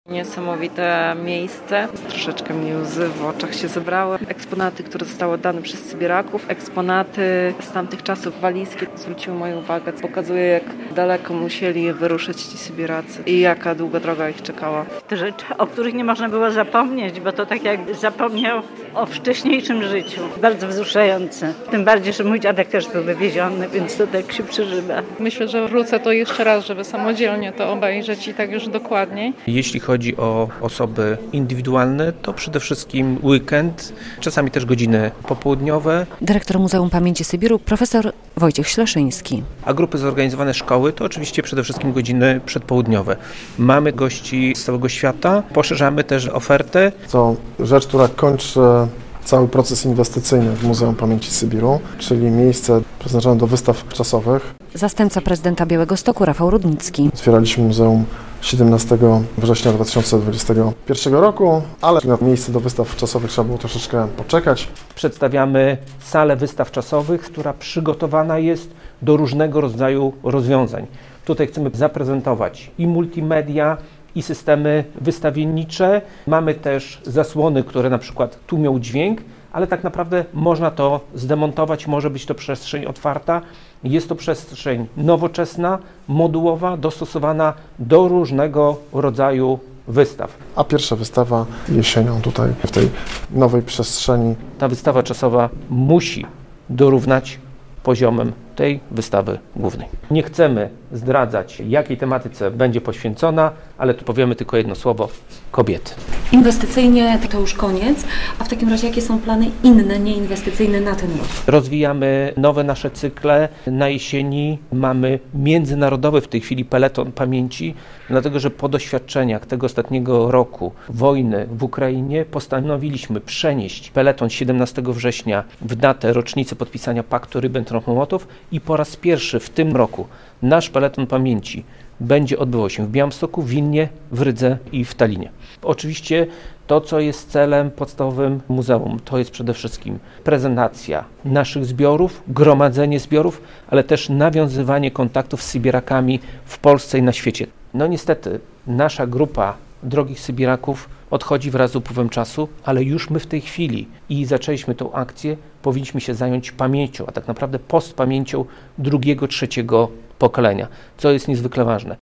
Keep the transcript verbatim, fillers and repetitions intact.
Niesamowite miejsce. Troszeczkę mi łzy w oczach się zebrały. Eksponaty, które zostały oddane przez Sybiraków, eksponaty z tamtych czasów walijskie zwróciły moją uwagę. Pokazuje, jak daleko musieli wyruszyć ci Sybiracy i jaka długa droga ich czekała. Te rzeczy, o których nie można było zapomnieć, bo to tak jak zapomniał o wcześniejszym życiu. Bardzo wzruszające. Tym bardziej, że mój dziadek też był wywieziony, więc to tak się przeżywa. Myślę, że wrócę to jeszcze raz, żeby samodzielnie to obejrzeć i tak już dokładniej. Jeśli chodzi o osoby indywidualne, to przede wszystkim weekend, czasami też godziny popołudniowe. Dyrektor Muzeum Pamięci Sybiru, profesor Wojciech Śleszyński. A grupy zorganizowane szkoły to oczywiście przede wszystkim godziny przedpołudniowe. Mamy gości z całego świata, poszerzamy też ofertę. To rzecz, która kończy cały proces inwestycyjny w Muzeum Pamięci Sybiru, czyli miejsce przeznaczone do wystaw czasowych. Zastępca prezydenta Białegostoku Rafał Rudnicki. Otwieraliśmy muzeum siedemnastego września dwa tysiące dwudziestego pierwszego roku, ale na miejsce do wystaw czasowych trzeba było troszeczkę poczekać. Przedstawiamy salę wystaw czasowych, która przygotowana jest do różnego rodzaju rozwiązań. Tutaj chcemy zaprezentować i multimedia, i systemy wystawiennicze. Mamy też zasłony, które na przykład tłumią dźwięk, ale tak naprawdę można to zdemontować, może być to przestrzeń otwarta. Jest to przestrzeń nowoczesna, modułowa, dostosowana do różnego rodzaju wystaw. A pierwsza wystawa jesienią tutaj w tej nowej przestrzeni. Ta wystawa czasowa musi dorównać poziomem tej wystawy głównej. Nie chcemy zdradzać, jakiej tematyce będzie poświęcona, ale tu powiemy tylko jedno słowo: kobiety. Inwestycyjnie to już koniec, a w takim razie jakie są plany inne, nieinwestycyjne na ten rok? Rozwijamy nowe nasze cykle. Na jesieni mamy międzynarodowy w tej chwili peleton pamięci, dlatego że po doświadczeniach tego ostatniego roku wojny w Ukrainie postanowiliśmy przenieść peleton siedemnastego września w datę rocznicy podpisania paktu Ribbentrop-Mołotow i po raz pierwszy w tym roku nasz peleton pamięci będzie odbywał się w Białymstoku, w Wilnie, w Rydze i w Tallinie. Oczywiście to, co jest celem podstawowym muzeum, to jest przede wszystkim prezentacja naszych zbiorów, gromadzenie zbiorów, ale też nawiązywanie kontaktów z Sybirakami w Polsce i na świecie. No niestety nasza grupa drogich Sybiraków odchodzi wraz z upływem czasu, ale już my w tej chwili i zaczęliśmy tą akcję, powinniśmy się zająć pamięcią, a tak naprawdę postpamięcią drugiego, trzeciego pokolenia, co jest niezwykle ważne.